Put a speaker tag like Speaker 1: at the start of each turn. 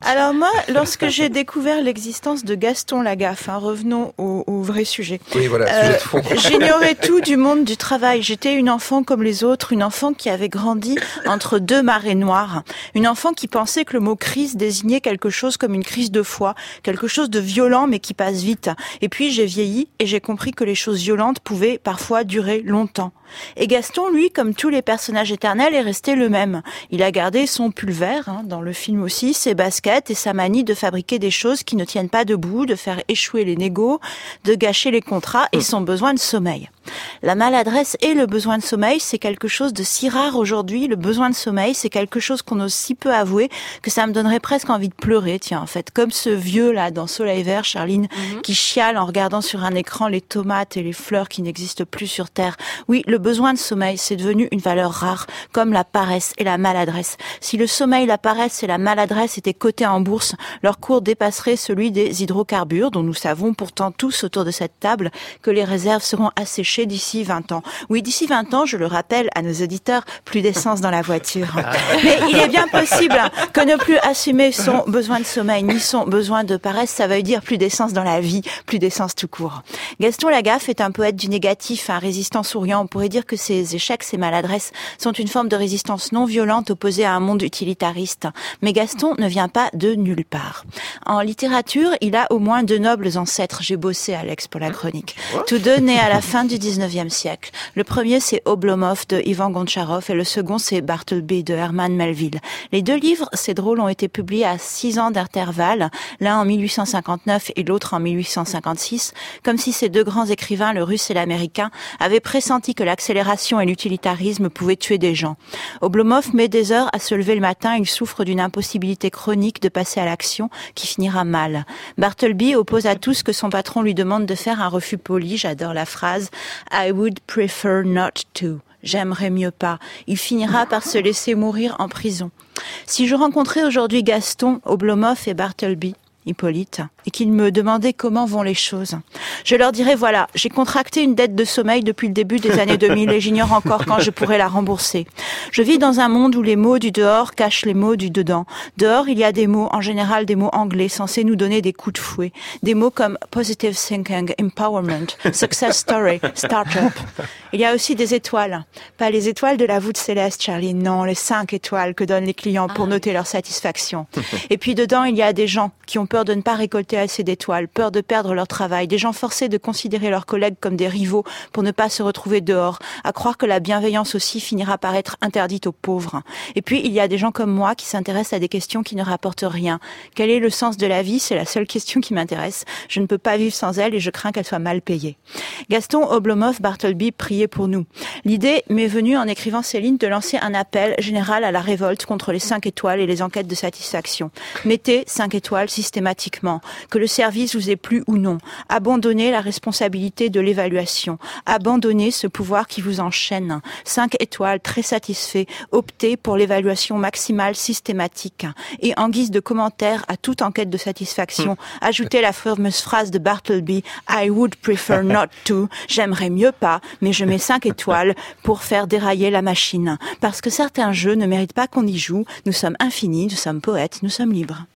Speaker 1: Alors moi, lorsque j'ai découvert l'existence de Gaston Lagaffe, revenons au vrai sujet.
Speaker 2: Oui, voilà, sujet de fond.
Speaker 1: J'ignorais tout du monde du travail. J'étais une enfant comme les autres, une enfant qui avait grandi entre deux marées noires, une enfant qui pensait que le mot crise désignait quelque chose comme une crise de foi, quelque chose de violent mais qui passe vite. Et puis j'ai vieilli et j'ai compris que les choses violentes pouvaient parfois durer longtemps. Et Gaston, lui, comme tous les personnages éternels, est resté le même. Il a gardé son pull vert, dans le film aussi, ses baskets et sa manie de fabriquer des choses qui ne tiennent pas debout, de faire échouer les négos, de gâcher les contrats et son besoin de sommeil. La maladresse et le besoin de sommeil, c'est quelque chose de si rare aujourd'hui. Le besoin de sommeil, c'est quelque chose qu'on ose si peu avouer que ça me donnerait presque envie de pleurer, tiens, en fait. Comme ce vieux, là, dans Soleil Vert, Charline, qui chiale en regardant sur un écran les tomates et les fleurs qui n'existent plus sur Terre. Oui, le besoin de sommeil, c'est devenu une valeur rare, comme la paresse et la maladresse. Si le sommeil, la paresse et la maladresse étaient cotés en bourse, leur cours dépasserait celui des hydrocarbures, dont nous savons pourtant tous autour de cette table que les réserves seront asséchées d'ici 20 ans. Oui, d'ici 20 ans, je le rappelle à nos auditeurs, plus d'essence dans la voiture. Mais il est bien possible que ne plus assumer son besoin de sommeil ni son besoin de paresse, ça veut dire plus d'essence dans la vie, plus d'essence tout court. Gaston Lagaffe est un poète du négatif, un résistant souriant. On pourrait dire que ses échecs, ses maladresses sont une forme de résistance non violente opposée à un monde utilitariste. Mais Gaston ne vient pas de nulle part. En littérature, il a au moins deux nobles ancêtres. J'ai bossé, Alex, pour la chronique. Tous deux nés à la fin du 19e siècle. Le premier, c'est Oblomov de Ivan Goncharov et le second, c'est Bartleby de Herman Melville. Les deux livres, c'est drôle, ont été publiés à 6 ans d'intervalle, l'un en 1859 et l'autre en 1856, comme si ces deux grands écrivains, le russe et l'américain, avaient pressenti que l'accélération et l'utilitarisme pouvaient tuer des gens. Oblomov met des heures à se lever le matin, il souffre d'une impossibilité chronique de passer à l'action qui finira mal. Bartleby oppose à tout ce que son patron lui demande de faire un refus poli, j'adore la phrase « I would prefer not to ». J'aimerais mieux pas. Il finira par se laisser mourir en prison. Si je rencontrais aujourd'hui Gaston, Oblomov et Bartleby, Hippolyte, et qu'ils me demandaient comment vont les choses, je leur dirais voilà, j'ai contracté une dette de sommeil depuis le début des années 2000 et j'ignore encore quand je pourrai la rembourser. Je vis dans un monde où les mots du dehors cachent les mots du dedans. Dehors, il y a des mots, en général des mots anglais, censés nous donner des coups de fouet. Des mots comme positive thinking, empowerment, success story, startup. Il y a aussi des étoiles. Pas les étoiles de la voûte céleste, Charlie, non, les 5 étoiles que donnent les clients pour noter leur satisfaction. Et puis dedans, il y a des gens qui ont peur de ne pas récolter assez d'étoiles, peur de perdre leur travail, des gens forcés de considérer leurs collègues comme des rivaux pour ne pas se retrouver dehors, à croire que la bienveillance aussi finira par être interdite aux pauvres. Et puis, il y a des gens comme moi qui s'intéressent à des questions qui ne rapportent rien. Quel est le sens de la vie? C'est la seule question qui m'intéresse. Je ne peux pas vivre sans elle et je crains qu'elle soit mal payée. Gaston, Oblomov, Bartleby, priez pour nous. L'idée m'est venue en écrivant Céline de lancer un appel général à la révolte contre les 5 étoiles et les enquêtes de satisfaction. Mettez 5 étoiles systématiquement, que le service vous ait plu ou non. Abandonnez la responsabilité de l'évaluation. Abandonnez ce pouvoir qui vous enchaîne. 5 étoiles, très satisfait. Optez pour l'évaluation maximale systématique. Et en guise de commentaire à toute enquête de satisfaction, ajoutez la fameuse phrase de Bartleby, I would prefer not to. J'aimerais mieux pas, mais je mets 5 étoiles pour faire dérailler la machine. Parce que certains jeux ne méritent pas qu'on y joue. Nous sommes infinis, nous sommes poètes, nous sommes libres.